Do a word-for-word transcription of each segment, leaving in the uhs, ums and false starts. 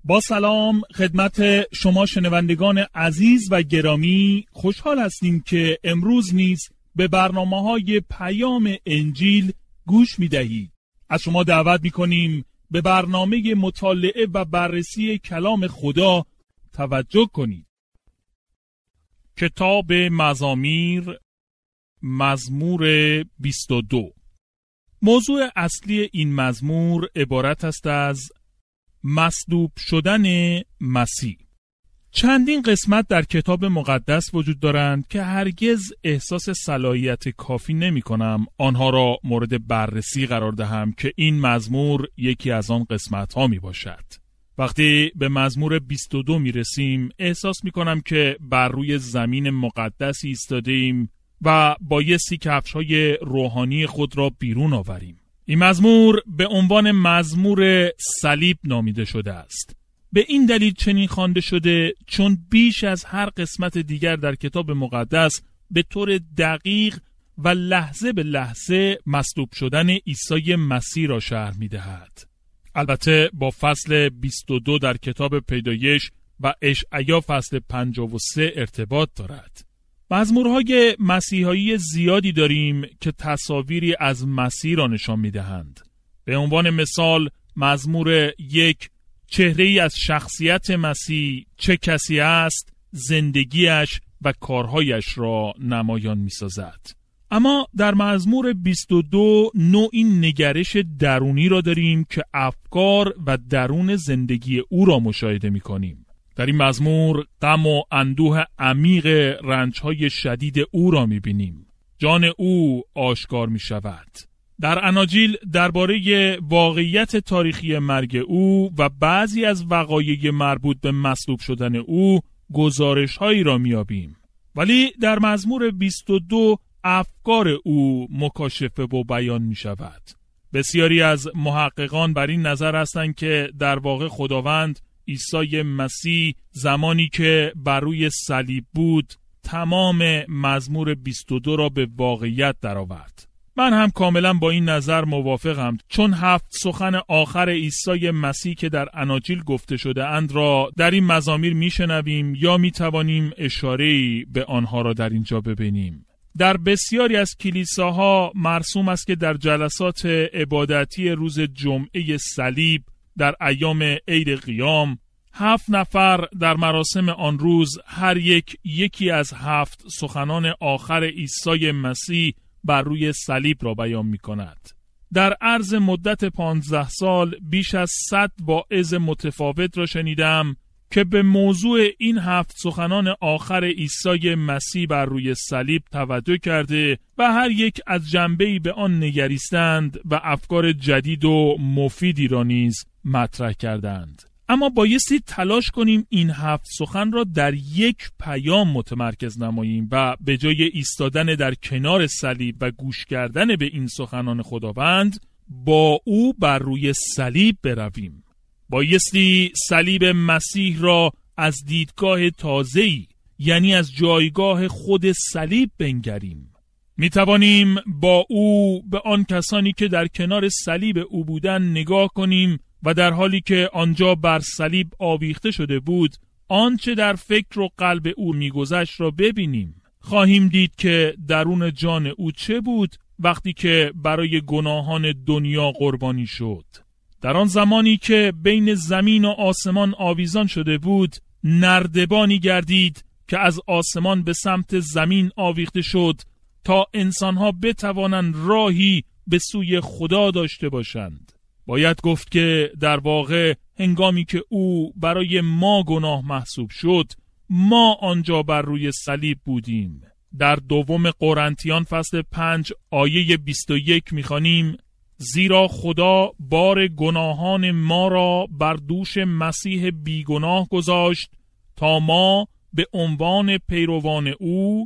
با سلام خدمت شما شنوندگان عزیز و گرامی، خوشحال هستیم که امروز نیز به برنامه‌های پیام انجیل گوش می‌دهید. از شما دعوت می‌کنیم به برنامه مطالعه و بررسی کلام خدا توجه کنید. کتاب مزامیر، مزمور بیست و دو. موضوع اصلی این مزمور عبارت است از مصلوب شدن مسیح. چندین قسمت در کتاب مقدس وجود دارند که هرگز احساس صلاحیت کافی نمی کنم آنها را مورد بررسی قرار دهم که این مزمور یکی از آن قسمت ها می باشد. وقتی به مزمور بیست و دو می رسیم احساس می کنم که بر روی زمین مقدسی ایستاده ایم و بایستی کفش‌های روحانی خود را بیرون آوریم. این مزمور به عنوان مزمور صلیب نامیده شده است. به این دلیل چنین خوانده شده چون بیش از هر قسمت دیگر در کتاب مقدس به طور دقیق و لحظه به لحظه مصلوب شدن عیسی مسیح را شرح می‌دهد. البته با فصل بیست و دو در کتاب پیدایش و اشعیا فصل پنجاه و سه ارتباط دارد. مزمورهای مسیحایی زیادی داریم که تصاویری از مسیح را نشان می‌دهند. به عنوان مثال مزمور یک چهره‌ای از شخصیت مسیح، چه کسی است، زندگیش و کارهایش را نمایان می‌سازد. اما در مزمور بیست و دو نوعی نگرش درونی را داریم که افکار و درون زندگی او را مشاهده می‌کنیم. در این مزمور غم و اندوه عمیق رنج‌های شدید او را می‌بینیم. جان او آشکار می‌شود. در اناجیل درباره واقعیت تاریخی مرگ او و بعضی از وقایع مربوط به مصلوب شدن او گزارش‌هایی را می‌یابیم. ولی در مزمور بیست و دو افکار او مکاشفه و بیان می‌شود. بسیاری از محققان بر این نظر هستند که در واقع خداوند عیسی مسیح زمانی که بر روی صلیب بود تمام مزمور بیست و دو را به واقعیت درآورد. من هم کاملا با این نظر موافقم، چون هفت سخن آخر عیسی مسیح که در اناجیل گفته شده اند را در این مزامیر میشنویم یا میتوانیم اشاره‌ای به آنها را در اینجا ببینیم. در بسیاری از کلیساها مرسوم است که در جلسات عبادتی روز جمعه صلیب در ایام عید قیام هفت نفر در مراسم آن روز هر یک یکی از هفت سخنان آخر عیسی مسیح بر روی صلیب را بیان می کند. در عرض مدت پانزده سال بیش از صد واعظ متفاوت را شنیدم که به موضوع این هفت سخنان آخر عیسی مسیح بر روی صلیب توجه کرده و هر یک از جنبه‌ای به آن نگریستند و افکار جدید و مفیدی را نیز مطرح کردند. اما بایستی تلاش کنیم این هفت سخن را در یک پیام متمرکز نماییم و به جای ایستادن در کنار صلیب و گوش کردن به این سخنان خداوند با او بر روی صلیب برویم. بایستی صلیب مسیح را از دیدگاه تازه‌ای، یعنی از جایگاه خود صلیب بنگریم. می توانیم با او به آن کسانی که در کنار صلیب او بودن نگاه کنیم و در حالی که آنجا بر صلیب آویخته شده بود آنچه در فکر و قلب او می‌گذشت را ببینیم. خواهیم دید که درون جان او چه بود وقتی که برای گناهان دنیا قربانی شد. در آن زمانی که بین زمین و آسمان آویزان شده بود نردبانی گردید که از آسمان به سمت زمین آویخته شد تا انسانها بتوانند راهی به سوی خدا داشته باشند. باید گفت که در واقع هنگامی که او برای ما گناه محسوب شد ما آنجا بر روی صلیب بودیم. در دوم قرنتیان فصل پنج آیه بیست و یک می‌خوانیم: زیرا خدا بار گناهان ما را بر دوش مسیح بیگناه گذاشت تا ما به عنوان پیروان او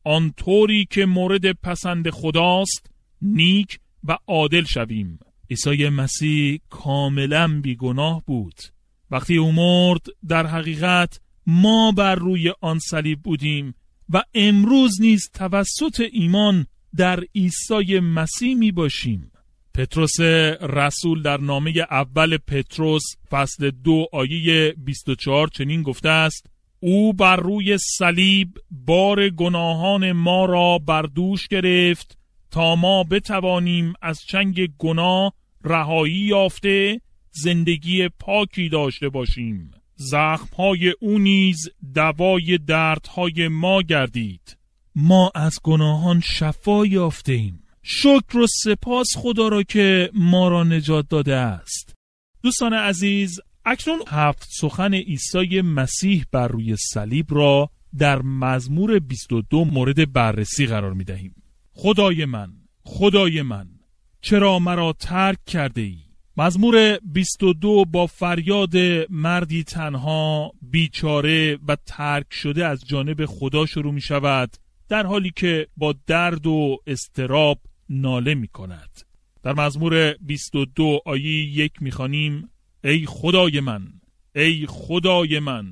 آنطوری که مورد پسند خداست نیک و عادل شویم. عیسی مسیح کاملا بیگناه بود. وقتی او مرد در حقیقت ما بر روی آن صلیب بودیم و امروز نیز توسط ایمان در عیسی مسیح می باشیم. پتروس رسول در نامه اول پتروس فصل دو آیه بیست و چهار چنین گفته است: او بر روی صلیب بار گناهان ما را بر دوش گرفت تا ما بتوانیم از چنگ گناه رهایی یافته زندگی پاکی داشته باشیم. زخم‌های او نیز دوای دردهای ما گردید. ما از گناهان شفا یافته‌ایم. شکر و سپاس خدا را که ما را نجات داده است. دوستان عزیز، اکنون هفت سخن عیسی مسیح بر روی صلیب را در مزمور بیست و دو مورد بررسی قرار می دهیم. خدای من، خدای من، چرا مرا ترک کرده ای؟ مزمور بیست و دو با فریاد مردی تنها، بیچاره و ترک شده از جانب خدا شروع می شود، در حالی که با درد و اضطراب ناله می کند. در مزمور بیست و دو آیه یک می خوانیم: ای خدای من، ای خدای من،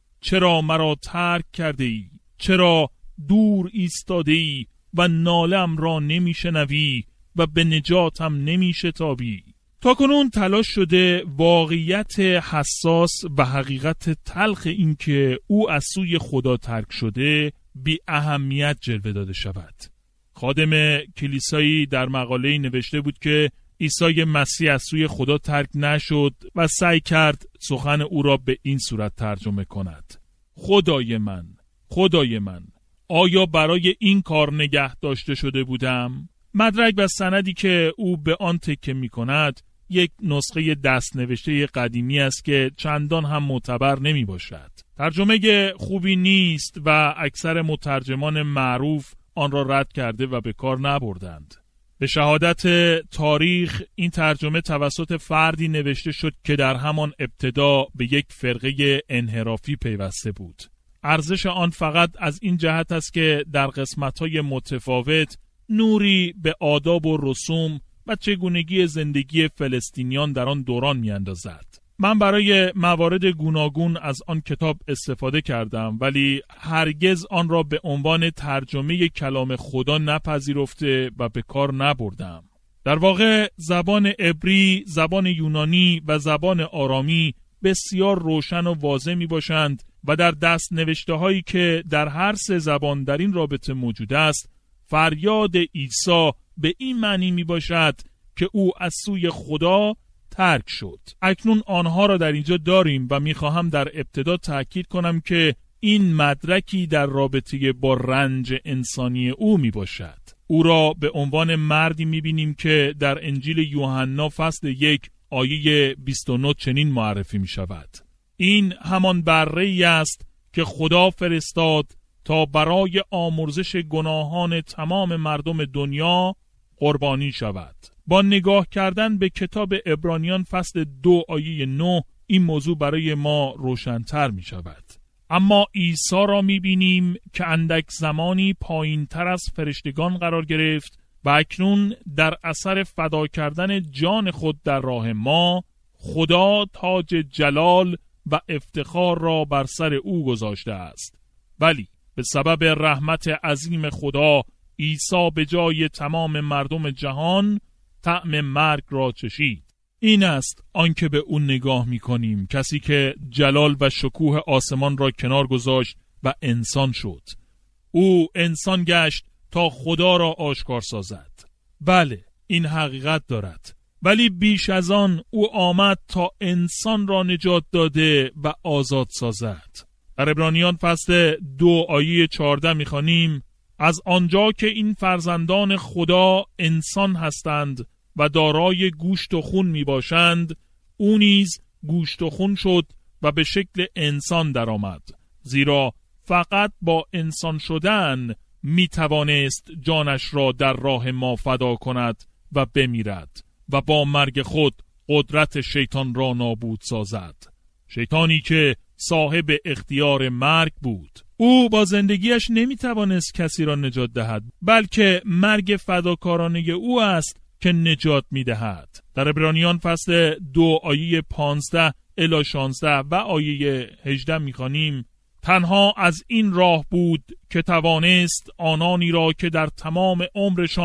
چرا مرا ترک کرده ای؟ چرا دور ایستاده ای و نالم را نمی شنوی و به نجاتم نمی شتابی؟ تا کنون تلاش شده واقعیت حساس و حقیقت تلخ این که او از سوی خدا ترک شده بی اهمیت جلوه داده شود. خادم کلیسایی در مقاله‌ای نوشته بود که عیسی مسیح از سوی خدا ترک نشد و سعی کرد سخن او را به این صورت ترجمه کند: خدای من، خدای من، آیا برای این کار نگه داشته شده بودم؟ مدرک و سندی که او به آن تکیه می کند یک نسخه دست نوشته قدیمی است که چندان هم معتبر نمی باشد. ترجمه خوبی نیست و اکثر مترجمان معروف آن را رد کرده و به کار نبردند. به شهادت تاریخ این ترجمه توسط فردی نوشته شد که در همان ابتدا به یک فرقه انحرافی پیوسته بود. ارزش آن فقط از این جهت است که در قسمت‌های متفاوت نوری به آداب و رسوم و چگونگی زندگی فلسطینیان در آن دوران می‌اندازد. من برای موارد گوناگون از آن کتاب استفاده کردم، ولی هرگز آن را به عنوان ترجمه کلام خدا نپذیرفته و به کار نبردم. در واقع زبان عبری، زبان یونانی و زبان آرامی بسیار روشن و واضح می باشند و در دست نوشته هایی که در هر سه زبان در این رابطه موجود است، فریاد عیسی به این معنی می باشد که او از سوی خدا ترک شد. اکنون آنها را در اینجا داریم و میخواهم در ابتدا تأکید کنم که این مدرکی در رابطه با رنج انسانی او می باشد. او را به عنوان مردی می بینیم که در انجیل یوحنا فصل یک آیه بیست و نه چنین معرفی می شود: این همان بره‌ای است که خدا فرستاد تا برای آمرزش گناهان تمام مردم دنیا قربانی شود. با نگاه کردن به کتاب عبرانیان فصل دو آیه نه این موضوع برای ما روشن‌تر می شود. اما عیسی را می بینیم که اندک زمانی پایین تر از فرشتگان قرار گرفت و اکنون در اثر فدا کردن جان خود در راه ما، خدا تاج جلال و افتخار را بر سر او گذاشته است. ولی به سبب رحمت عظیم خدا، عیسی به جای تمام مردم جهان طعم مرگ را چشید. این است آنکه به اون نگاه می‌کنیم، کسی که جلال و شکوه آسمان را کنار گذاشت و انسان شد. او انسان گشت تا خدا را آشکار سازد. بله، این حقیقت دارد. ولی بیش از آن او آمد تا انسان را نجات داده و آزاد سازد. در عبرانیان فصل دو آیه چهارده می‌خوانیم: از آنجا که این فرزندان خدا انسان هستند و دارای گوشت و خون می باشند، او نیز گوشت و خون شد و به شکل انسان درآمد، زیرا فقط با انسان شدن می توانست جانش را در راه ما فدا کند و بمیرد و با مرگ خود قدرت شیطان را نابود سازد. شیطانی که صاحب اختیار مرگ بود. او با زندگیش نمی توانست کسی را نجات دهد، بلکه مرگ فداکارانه او است که نجات می دهد. در عبرانیان فصل دو آیه پانزده الی شانزده و آیه هجده می خوانیم: تنها از این راه بود که توانست آنانی را که در تمام عمرشان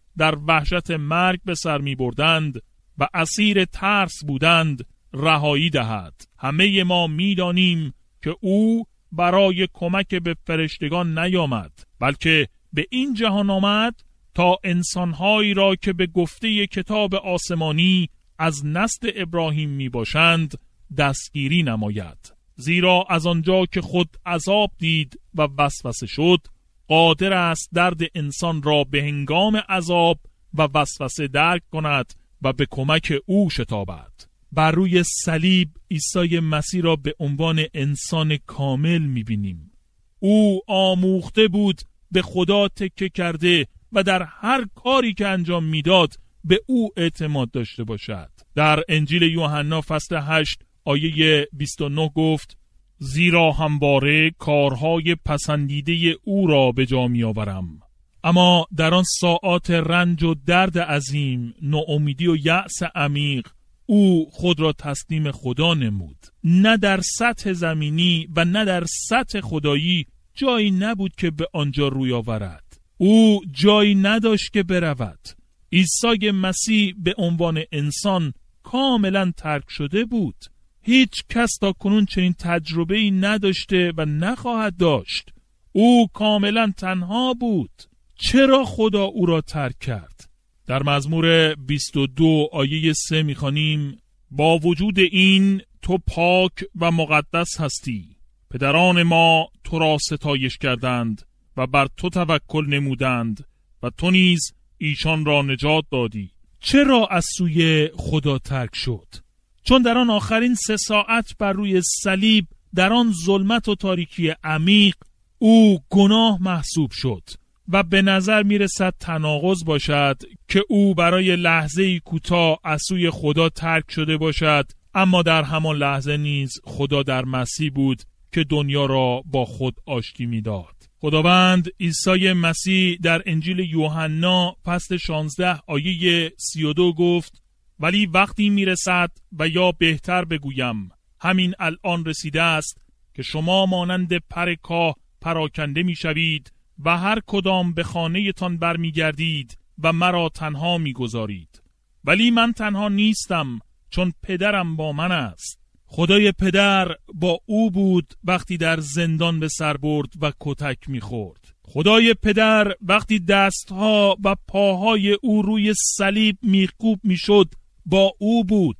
در وحشت مرگ به سر می بردند و اسیر ترس بودند رهایی دهد. همه ما می دانیم که او برای کمک به فرشتگان نیامد، بلکه به این جهان آمد تا انسانهایی را که به گفته کتاب آسمانی از نسل ابراهیم می باشند دستگیری نماید. زیرا از آنجا که خود عذاب دید و وسوسه شد، قادر است درد انسان را به هنگام عذاب و وسوسه درک کند و به کمک او شتابد. بر روی صلیب عیسی مسیح را به عنوان انسان کامل می‌بینیم. او آموخته بود به خدا تکیه کرده و در هر کاری که انجام میداد به او اعتماد داشته باشد. در انجیل یوحنا فصل هشت آیه بیست و نه گفت: زیرا همواره کارهای پسندیده او را به جا می آورم. اما در آن ساعات رنج و درد عظیم، ناامیدی و یأس عمیق، او خود را تسلیم خدا نمود. نه در سطح زمینی و نه در سطح خدایی جایی نبود که به آنجا روی آورد. او جایی نداشت که برود. عیسی مسیح به عنوان انسان کاملا ترک شده بود. هیچ کس تا کنون چنین تجربه‌ای نداشته و نخواهد داشت. او کاملا تنها بود. چرا خدا او را ترک کرد؟ در مزمور بیست و دو آیه سه می‌خوانیم: با وجود این تو پاک و مقدس هستی. پدران ما تو را ستایش کردند و بر تو توکل نمودند و تو نیز ایشان را نجات دادی. چرا از سوی خدا ترک شد؟ چون در آن آخرین سه ساعت بر روی صلیب، در آن ظلمت و تاریکی عمیق، او گناه محسوب شد و به نظر می رسد تناقض باشد که او برای لحظه‌ای کوتاه از سوی خدا ترک شده باشد، اما در همان لحظه نیز خدا در مسیح بود که دنیا را با خود آشتی می داد. خداوند عیسی مسیح در انجیل یوحنا فصل شانزده آیه سی و دو گفت: ولی وقتی می رسد و یا بهتر بگویم همین الان رسیده است که شما مانند پر کاه پراکنده می شوید و هر کدام به خانه تان بر می گردید و مرا تنها می گذارید. ولی من تنها نیستم، چون پدرم با من است. خدای پدر با او بود وقتی در زندان به سر برد و کتک می خورد. خدای پدر وقتی دستها و پاهای او روی صلیب میخکوب می شد با او بود.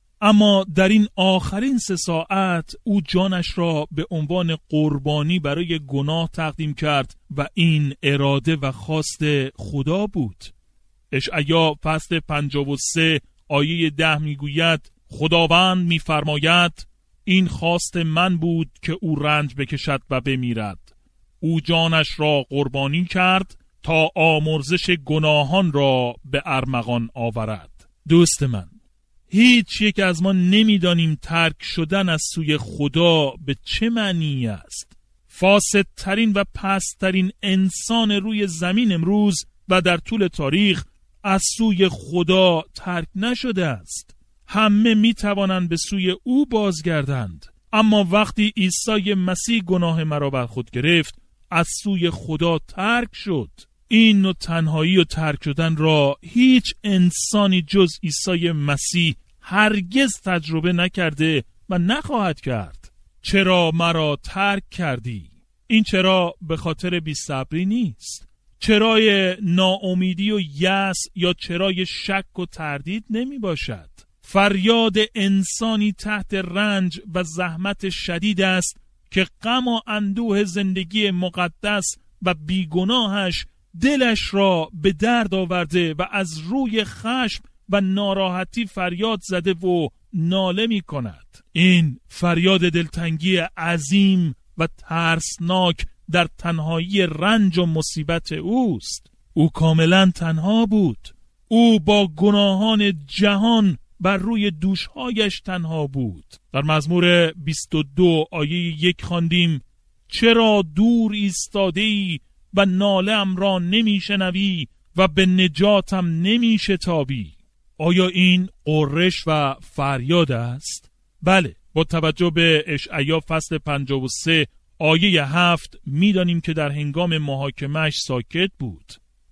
اما در این آخرین سه ساعت او جانش را به عنوان قربانی برای گناه تقدیم کرد و این اراده و خواست خدا بود. اشعیا فصل پنجاه و سه آیه ده میگوید: خداوند میفرماید این خواست من بود که او رنج بکشد و بمیرد. او جانش را قربانی کرد تا آمرزش گناهان را به ارمغان آورد. دوست من، هیچ یک از ما نمیدانیم ترک شدن از سوی خدا به چه معنی است. فاسدترین و پست‌ترین انسان روی زمین امروز و در طول تاریخ از سوی خدا ترک نشده است. همه می توانند به سوی او بازگردند، اما وقتی عیسی مسیح گناه مرا بر خود گرفت، از سوی خدا ترک شد. این نوع تنهایی و ترک شدن را هیچ انسانی جز عیسی مسیح هرگز تجربه نکرده و نخواهد کرد. چرا مرا ترک کردی؟ این چرا به خاطر بی‌صبری نیست. چرای ناامیدی و یأس یا چرای شک و تردید نمی باشد. فریاد انسانی تحت رنج و زحمت شدید است که غم و اندوه زندگی مقدس و بیگناهش دلش را به درد آورده و از روی خشم و ناراحتی فریاد زده و ناله می کند. این فریاد دلتنگی عظیم و ترسناک در تنهایی رنج و مصیبت اوست. او کاملا تنها بود. او با گناهان جهان بر روی دوشهایش تنها بود. در مزمور بیست و دو آیه یک خواندیم: چرا دور ایستاده‌ای و ناله‌ام را نمیشنوی و به نجاتم نمیشتابی؟ آیا این قرش و فریاد است؟ بله، با توجه به اشعیا فصل پنجاه و سه آیه هفت می‌دانیم که در هنگام محاکمه‌اش ساکت بود.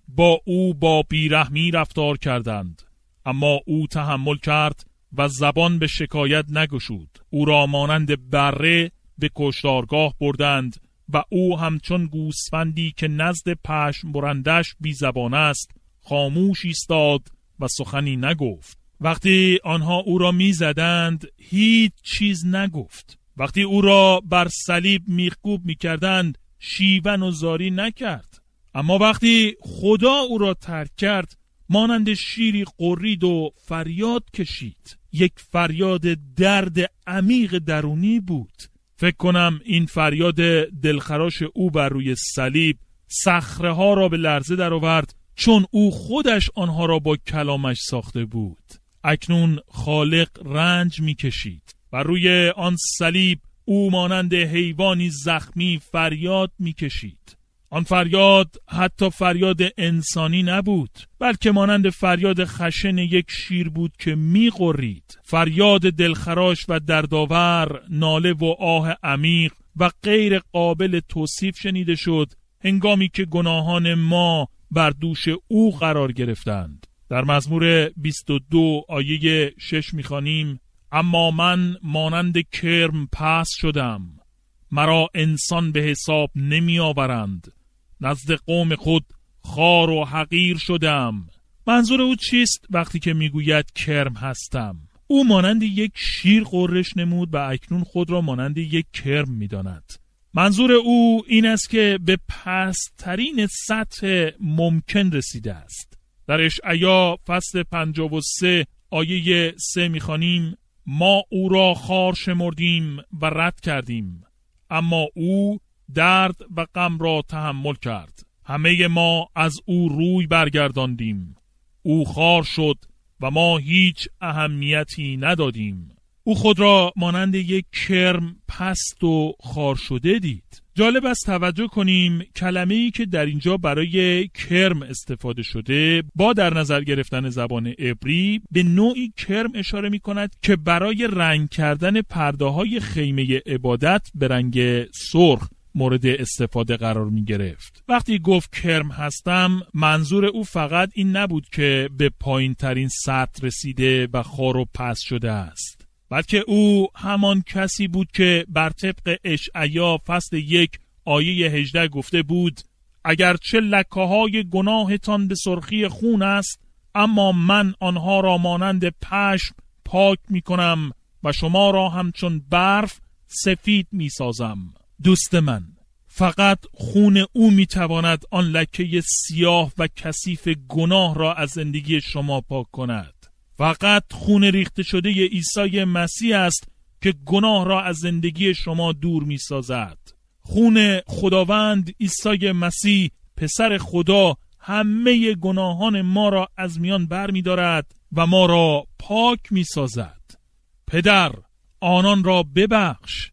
با او با بیرحمی رفتار کردند، اما او تحمل کرد و زبان به شکایت نگشود. او را مانند بره به کشتارگاه بردند و او همچون گوسفندی که نزد پشم برندش بی زبان است خاموش ایستاد و سخنی نگفت. وقتی آنها او را می زدند هیچ چیز نگفت. وقتی او را بر صلیب میخکوب می کردند شیون و زاری نکرد. اما وقتی خدا او را ترک کرد مانند شیری قرید و فریاد کشید. یک فریاد درد عمیق درونی بود. فکر کنم این فریاد دلخراش او بر روی صلیب صخره ها را به لرزه در آورد، چون او خودش آنها را با کلامش ساخته بود. اکنون خالق رنج می کشید و روی آن صلیب او مانند حیوانی زخمی فریاد می کشید. آن فریاد حتی فریاد انسانی نبود، بلکه مانند فریاد خشن یک شیر بود که می غرید. فریاد دلخراش و دردآور، ناله و آه عمیق و غیر قابل توصیف شنیده شد هنگامی که گناهان ما بر دوش او قرار گرفتند. در مزمور بیست و دو آیه شش می‌خوانیم: اما من مانند کرم پست شدم، مرا انسان به حساب نمی آورند، نزد قوم خود خار و حقیر شدم. منظور او چیست وقتی که میگوید کرم هستم؟ او مانند یک شیر غرش نمود و اکنون خود را مانند یک کرم می‌داند. منظور او این است که به پست‌ترین سطح ممکن رسیده است. در اشعیا فصل پنجاه و سه آیه سه می‌خوانیم: ما او را خار شمردیم و رد کردیم، اما او درد و غم را تحمل کرد. همه ما از او روی برگرداندیم، او خار شد و ما هیچ اهمیتی ندادیم. او خود را مانند یک کرم پست و خار شده دید. جالب است توجه کنیم کلمه‌ای که در اینجا برای کرم استفاده شده با در نظر گرفتن زبان عبری به نوعی کرم اشاره می کند که برای رنگ کردن پرده‌های خیمه عبادت به رنگ سرخ مورد استفاده قرار می گرفت. وقتی گفت کرم هستم، منظور او فقط این نبود که به پایین ترین سطح رسیده و خار و پست شده است، بلکه او همان کسی بود که بر طبق اشعیا فصل یک آیه هجده گفته بود: اگرچه لکه‌های گناهتان به سرخی خون است، اما من آنها را مانند پشم پاک می کنم و شما را همچون برف سفید می سازم. دوست من، فقط خون او می تواند آن لکه سیاه و کثیف گناه را از زندگی شما پاک کند. فقط خون ریخته شده عیسی مسیح است که گناه را از زندگی شما دور می سازد. خون خداوند عیسی مسیح پسر خدا همه گناهان ما را از میان بر می دارد و ما را پاک می سازد. پدر، آنان را ببخش.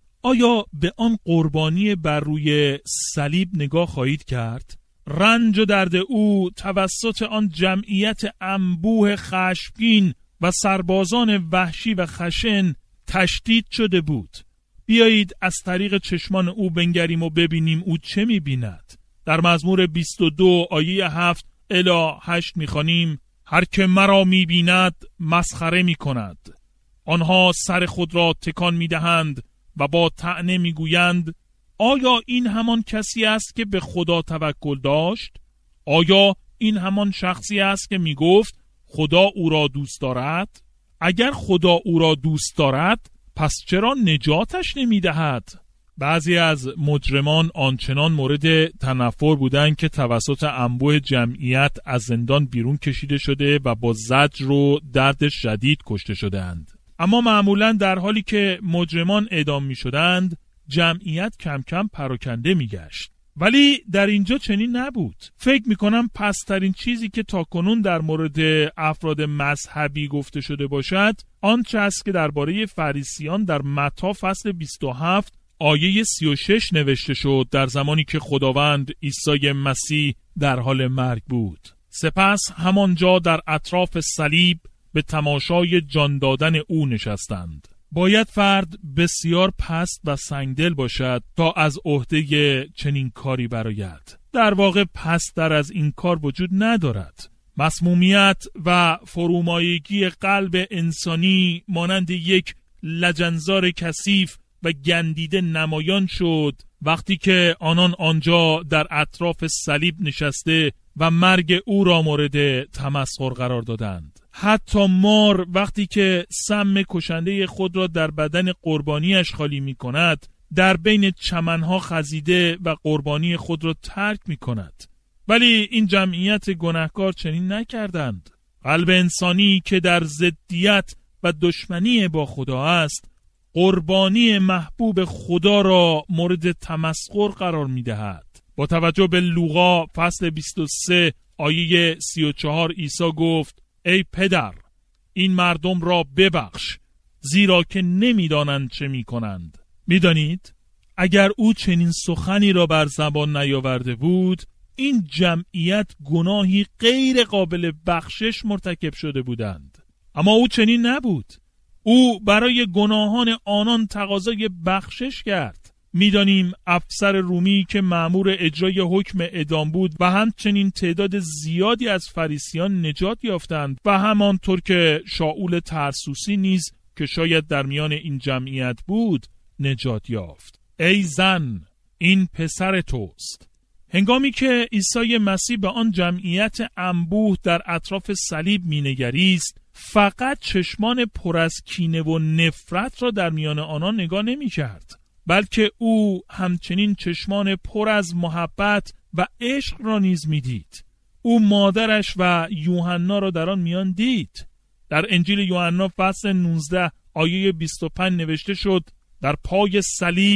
آیا به آن قربانی بر روی صلیب نگاه خواهید کرد؟ رنج و درد او توسط آن جمعیت انبوه خشمگین و سربازان وحشی و خشن تشدید شده بود. بیایید از طریق چشمان او بنگریم و ببینیم او چه می‌بیند. در مزمور بیست و دو آیه هفت الی هشت می‌خوانیم: هر که مرا می‌بیند مسخره می‌کند، آنها سر خود را تکان می‌دهند و با طعنه می‌گویند: آیا این همان کسی است که به خدا توکل داشت؟ آیا این همان شخصی است که میگفت خدا او را دوست دارد؟ اگر خدا او را دوست دارد، پس چرا نجاتش نمیدهد؟ بعضی از مجرمان آنچنان مورد تنفر بودند که توسط انبوه جمعیت از زندان بیرون کشیده شده و با زجر و درد شدید کشته شدند. اما معمولاً در حالی که مجرمان اعدام می شدند، جمعیت کم کم پراکنده می گشت. ولی در اینجا چنین نبود. فکر می کنم پسترین چیزی که تاکنون در مورد افراد مذهبی گفته شده باشد آنچه است که درباره فریسیان در متی فصل بیست و هفت آیه سی و شش نوشته شد در زمانی که خداوند عیسی مسیح در حال مرگ بود. سپس همانجا در اطراف صلیب به تماشای جان دادن او نشستند. باید فرد بسیار پست و سنگدل باشد تا از عهده چنین کاری برآید. در واقع پست‌تر از این کار وجود ندارد. مسمومیت و فرومایگی قلب انسانی مانند یک لجنزار کثیف و گندیده نمایان شد وقتی که آنان آنجا در اطراف صلیب نشسته و مرگ او را مورد تمسخر قرار دادند. حتی مار وقتی که سم کشنده خود را در بدن قربانیش خالی می کند، در بین چمنها خزیده و قربانی خود را ترک می کند. ولی این جمعیت گناهکار چنین نکردند. قلب انسانی که در ضدیت و دشمنی با خدا است، قربانی محبوب خدا را مورد تمسخر قرار می دهد. با توجه به لوقا فصل بیست و سه آیه سی و چهار عیسی گفت: ای پدر، این مردم را ببخش، زیرا که نمیدانند چه می کنند. می دانید؟ اگر او چنین سخنی را بر زبان نیاورده بود، این جمعیت گناهی غیر قابل بخشش مرتکب شده بودند. اما او چنین نبود. او برای گناهان آنان تقاضای بخشش کرد. میدانیم افسر رومی که مأمور اجرای حکم اعدام بود و همچنین تعداد زیادی از فریسیان نجات یافتند و همانطور که شاول ترسوسی نیز که شاید در میان این جمعیت بود نجات یافت. ای زن، این پسر توست. هنگامی که عیسی مسیح به آن جمعیت انبوه در اطراف صلیب مینگریست، فقط چشمان پر از کینه و نفرت را در میان آنان نگاه نمی کرد، بلکه او همچنین چشمان پر از محبت و عشق را نیز می دید. او مادرش و یوحنا را در آن میان دید. در انجیل یوحنا فصل نوزده آیه بیست و پنج نوشته شد: در پای صلیب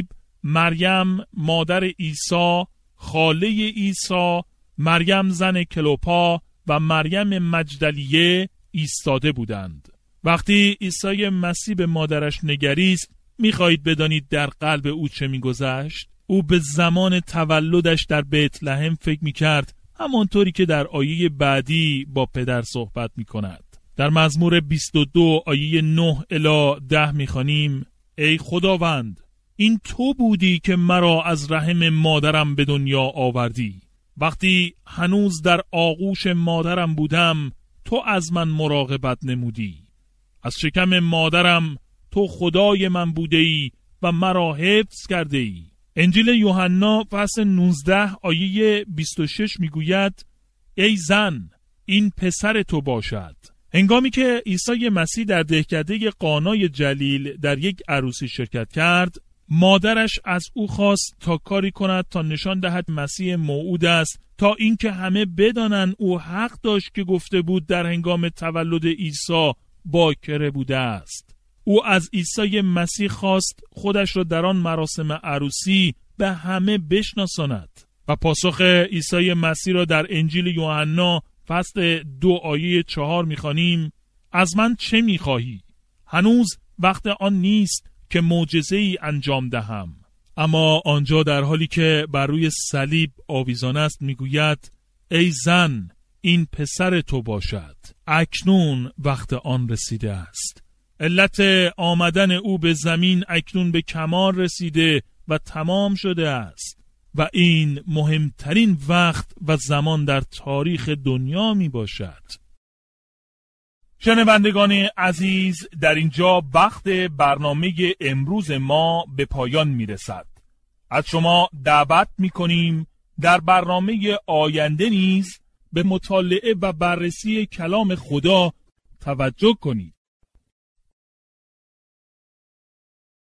مریم مادر عیسی، خاله عیسی، مریم زن کلوپا و مریم مجدلیه ایستاده بودند. وقتی عیسی مسیح به مادرش نگریست، می‌خواهید بدانید در قلب او چه می‌گذشت؟ او به زمان تولدش در بیت لحم فکر می‌کرد، همانطوری که در آیه بعدی با پدر صحبت می‌کند. در مزمور بیست و دو آیه نه الی ده می‌خوانیم: ای خداوند، این تو بودی که مرا از رحم مادرم به دنیا آوردی. وقتی هنوز در آغوش مادرم بودم، تو از من مراقبت نمودی. از شکم مادرم تو خدای من بوده ای و مرا حفظ کرده ای. انجیل یوحنا فصل نوزده آیه بیست و شش میگوید: ای زن، این پسر تو باشد. هنگامی که عیسی مسیح در دهکده قانای جلیل در یک عروسی شرکت کرد، مادرش از او خواست تا کاری کند تا نشان دهد مسیح موعود است، تا اینکه همه بدانند او حق داشت که گفته بود در هنگام تولد عیسی باکره بوده است. او از عیسی مسیح خواست خودش را در آن مراسم عروسی به همه بشناساند و پاسخ عیسی مسیح را در انجیل یوحنا فصل دو آیه چهار می‌خوانیم: از من چه می‌خواهی؟ هنوز وقت آن نیست که معجزه‌ای انجام دهم. اما آنجا در حالی که بر روی صلیب آویزان است میگوید: ای زن، این پسر تو باشد. اکنون وقت آن رسیده است. علت آمدن او به زمین اکنون به کمال رسیده و تمام شده است و این مهمترین وقت و زمان در تاریخ دنیا می باشد. شنوندگان عزیز، در اینجا وقت برنامه امروز ما به پایان می رسد. از شما دعوت می کنیم در برنامه آینده نیز به مطالعه و بررسی کلام خدا توجه کنید.